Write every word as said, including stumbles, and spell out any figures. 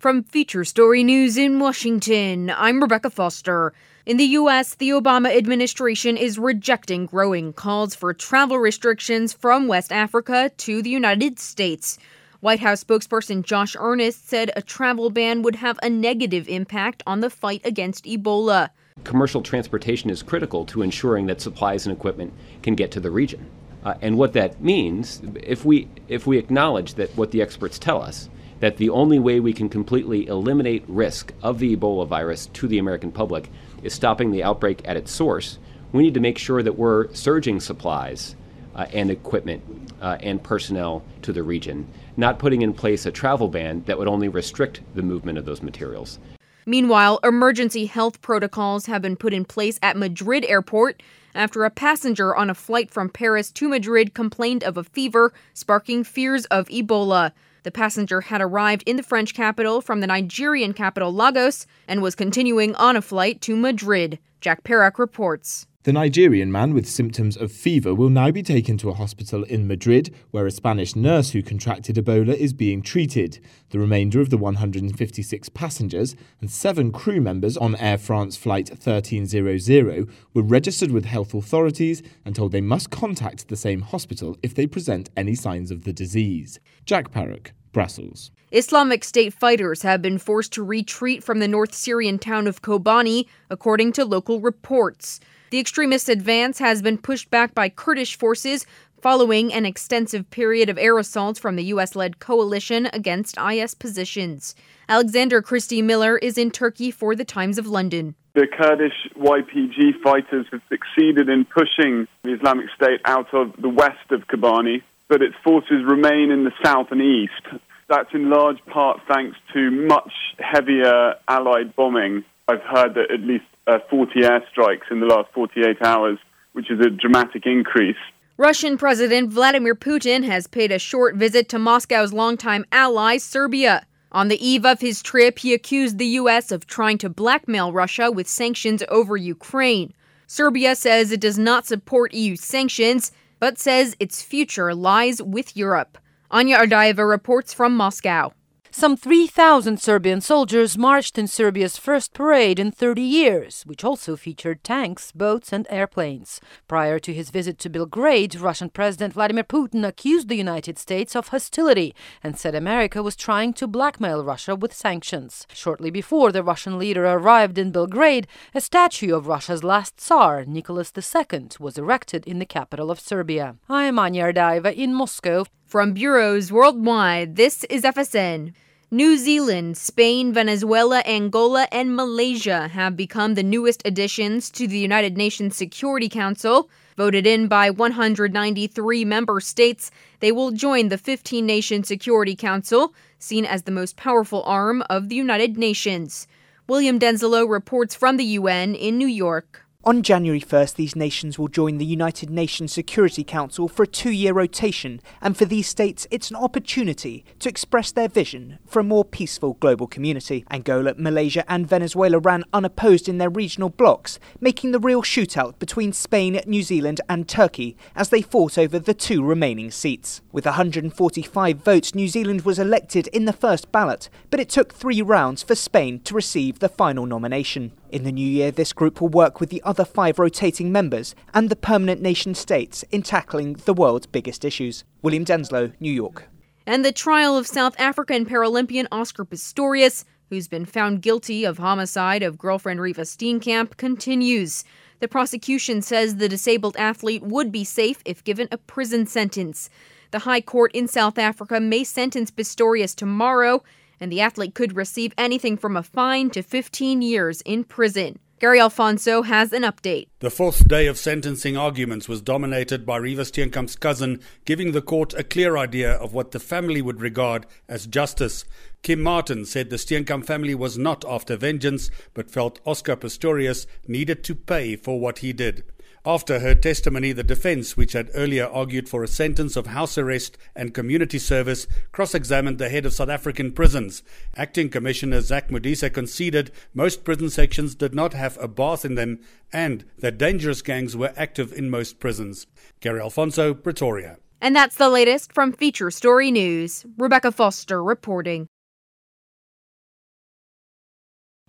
From Feature Story News in Washington, I'm Rebecca Foster. In the U S, the Obama administration is rejecting growing calls for travel restrictions from West Africa to the United States. White House spokesperson Josh Earnest said a travel ban would have a negative impact on the fight against Ebola. Commercial transportation is critical to ensuring that supplies and equipment can get to the region. Uh, and what that means, if we if we acknowledge that what the experts tell us, that the only way we can completely eliminate risk of the Ebola virus to the American public is stopping the outbreak at its source, we need to make sure that we're surging supplies uh, and equipment uh, and personnel to the region, not putting in place a travel ban that would only restrict the movement of those materials. Meanwhile, emergency health protocols have been put in place at Madrid airport after a passenger on a flight from Paris to Madrid complained of a fever, sparking fears of Ebola. The passenger had arrived in the French capital from the Nigerian capital Lagos and was continuing on a flight to Madrid. Jack Perak reports. The Nigerian man with symptoms of fever will now be taken to a hospital in Madrid, where a Spanish nurse who contracted Ebola is being treated. The remainder of the one hundred fifty-six passengers and seven crew members on Air France Flight thirteen hundred were registered with health authorities and told they must contact the same hospital if they present any signs of the disease. Jack Perak, Brussels. Islamic State fighters have been forced to retreat from the North Syrian town of Kobani, according to local reports. The extremist advance has been pushed back by Kurdish forces following an extensive period of air assaults from the U S-led coalition against I S positions. Alexander Christie Miller is in Turkey for the Times of London. The Kurdish Y P G fighters have succeeded in pushing the Islamic State out of the west of Kobani, but its forces remain in the south and east. That's in large part thanks to much heavier Allied bombing. I've heard that at least uh, forty airstrikes in the last forty-eight hours, which is a dramatic increase. Russian President Vladimir Putin has paid a short visit to Moscow's longtime ally, Serbia. On the eve of his trip, he accused the U S of trying to blackmail Russia with sanctions over Ukraine. Serbia says it does not support E U sanctions, but says its future lies with Europe. Anya Ardayeva reports from Moscow. Some three thousand Serbian soldiers marched in Serbia's first parade in thirty years, which also featured tanks, boats and airplanes. Prior to his visit to Belgrade, Russian President Vladimir Putin accused the United States of hostility and said America was trying to blackmail Russia with sanctions. Shortly before the Russian leader arrived in Belgrade, a statue of Russia's last Tsar, Nicholas the Second, was erected in the capital of Serbia. I am Anya Ardayeva in Moscow. From bureaus worldwide, this is F S N. New Zealand, Spain, Venezuela, Angola, and Malaysia have become the newest additions to the United Nations Security Council. Voted in by one hundred ninety-three member states, they will join the fifteen-nation Security Council, seen as the most powerful arm of the United Nations. William Denzelo reports from the U N in New York. On January first, these nations will join the United Nations Security Council for a two-year rotation, and for these states, it's an opportunity to express their vision for a more peaceful global community. Angola, Malaysia and Venezuela ran unopposed in their regional blocs, making the real shootout between Spain, New Zealand and Turkey as they fought over the two remaining seats. With one hundred forty-five votes, New Zealand was elected in the first ballot, but it took three rounds for Spain to receive the final nomination. In the new year, this group will work with the other five rotating members and the permanent nation states in tackling the world's biggest issues. William Denslow, New York. And the trial of South African Paralympian Oscar Pistorius, who's been found guilty of homicide of girlfriend Riva Steenkamp, continues. The prosecution says the disabled athlete would be safe if given a prison sentence. The High Court in South Africa may sentence Pistorius tomorrow, and the athlete could receive anything from a fine to fifteen years in prison. Gary Alfonso has an update. The fourth day of sentencing arguments was dominated by Riva Steenkamp's cousin, giving the court a clear idea of what the family would regard as justice. Kim Martin said the Steenkamp family was not after vengeance, but felt Oscar Pistorius needed to pay for what he did. After her testimony, the defense, which had earlier argued for a sentence of house arrest and community service, cross-examined the head of South African prisons. Acting Commissioner Zach Modise conceded most prison sections did not have a bath in them and that dangerous gangs were active in most prisons. Gary Alfonso, Pretoria. And that's the latest from Feature Story News. Rebecca Foster reporting.